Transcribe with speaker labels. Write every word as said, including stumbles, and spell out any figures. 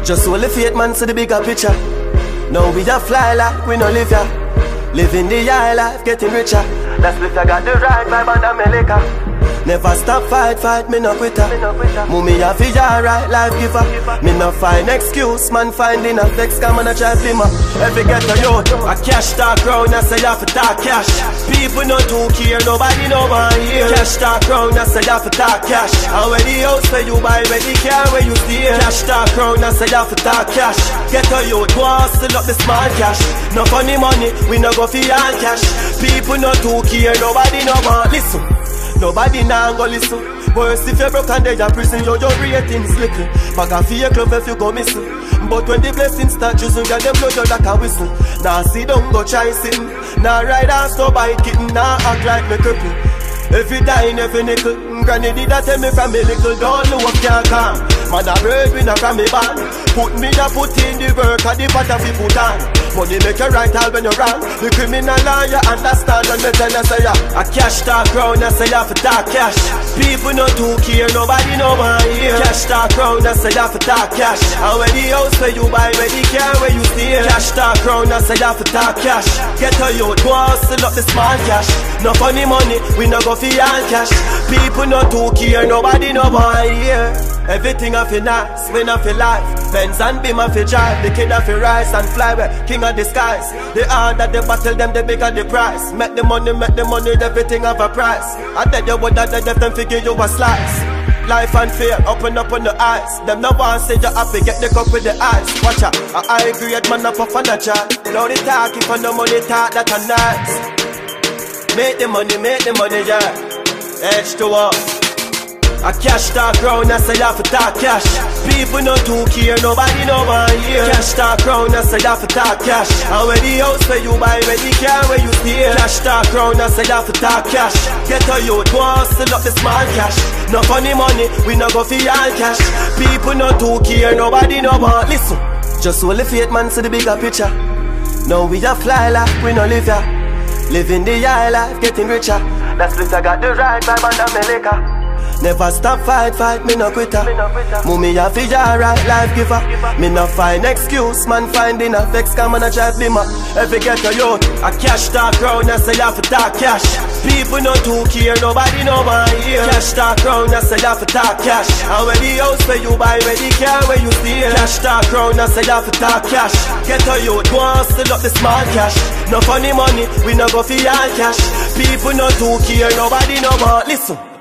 Speaker 1: Just hold the faith, man, see the bigger picture. Now we a fly like we no live ya. Living the high life, getting richer. That's if I got the right vibe and I'm a liquor. Never stop fight, fight, me no quitter. Mummy a fi alright, life giver. Me no find excuse, man finding a vex. Come on a try blimmer. Every ghetto youth, a cash talk round, I say you have to talk cash. People no too care, nobody no one here. Cash talk round, I say you have to talk cash. And where the house where you buy, where the car where you stay. Cash talk round, I say you have to talk cash. Ghetto youth, go hustle up the small cash. No funny money, we no go fi all cash. People no too care, nobody no one listen. Nobody now go listen. Worse if you're broke and dead in prison, your ratings little. Bag a fear club if you go missing. But when the blessings start choosing, get them blow you like a whistle. Now see don't go try sitting. Now ride ass no bike kitten. Now act like me cripple. Every dime, every nickel. Granny did that tell me from me little. Don't know what can't come. Man a breadwinner from me band. Put me a put in the work and the pot of the put on. Money make you right all when you're wrong. The criminal law you understand when me tell you say ya. A cash talk round I say ya for talk cash. People no too care, nobody no one here. Cash talk round I say ya for talk cash. And where the house where you buy, where the car where you stay. Cash talk round I say ya for talk cash. Get a youth, go hustle up the small cash. No funny money, we no go for all cash. People no too care, nobody no one here. Everything I feel nice, when I feel life. Benz and beam I feel drive. The kid I feel rise and fly where king of the skies. The harder the battle them, the bigger the price. Make the money, make the money, everything have a price. I tell you what that they left them figure you a slice. Life and fear, open up on the eyes. Them no one say you happy, get the cup with the eyes. Watch out, I agree man up for a chat. Now they talk if I no money talk that a nice. Make the money, make the money, yeah. Edge to up. A cash talk round, I say you have to talk cash. People no too care, nobody no one here. Cash talk round, I say you have to talk cash. And where the house where you buy, where the car where you stay. Cash talk round, I say you have to talk cash. Get a youth, go hustle up the small cash. No funny money, we no go for all cash. People no too care, nobody no one listen. Just hold the faith, man, see the bigger picture. Now we a fly like we no live ya. Living the high life, getting richer. That's because I got the right vibe and I'm a liquor. Never stop fight, fight, me no quitter. Mummy a fi alright, life giver. Me no find excuse, man finding a vex. Come on a try blimmer. Every ghetto youth, a cash talk round, I say you have to talk cash. People no too care, nobody no one here. Cash talk round, I say you have to talk cash. And where the house where you buy, where the car where you stay. Cash talk round, I say you have to talk cash. Ghetto youth, go hustle up the small cash. No funny money, we no go for all cash. People no too care, nobody no one listen.